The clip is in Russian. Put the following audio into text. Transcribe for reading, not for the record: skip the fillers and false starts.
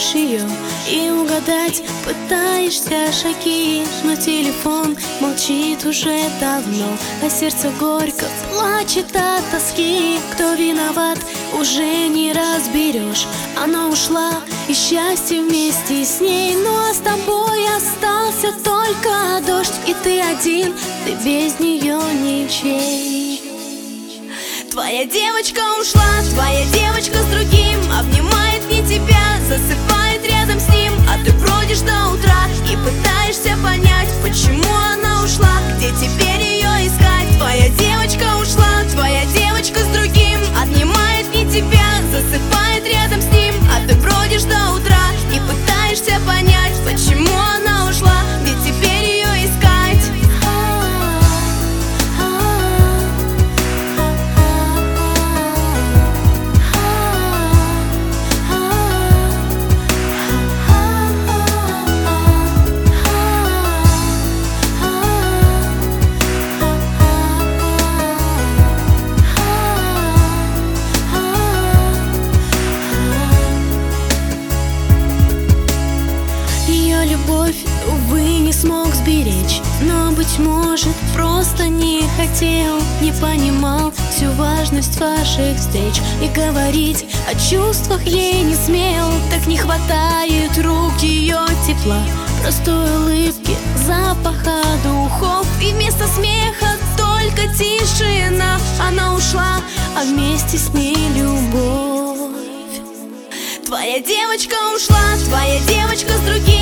Ждешь ее и угадать пытаешься шаги, но телефон молчит уже давно, а сердце горько плачет от тоски. Кто виноват, уже не разберешь. Она ушла, и счастье вместе с ней, ну а с тобой остался только дождь. И ты один, ты без нее ничей. Твоя девочка ушла, твоя девочка с другим, обнимает не тебя, засыпает рядом с ним, а ты бродишь до утра и пытаешься понять, почему она ушла, где теперь ее искать. Твоя девочка ушла, твоя девочка с другим, обнимает не тебя, засыпает рядом с ним, а ты бродишь до утра и пытаешься понять, почему она ушла, где теперь ее искать. Любовь, увы, не смог сберечь, но, быть может, просто не хотел, не понимал всю важность ваших встреч, и говорить о чувствах ей не смел. Так не хватает рук ее тепла, простой улыбки, запаха духов, и вместо смеха только тишина. Она ушла, а вместе с ней любовь. Твоя девочка ушла, твоя девочка с другим,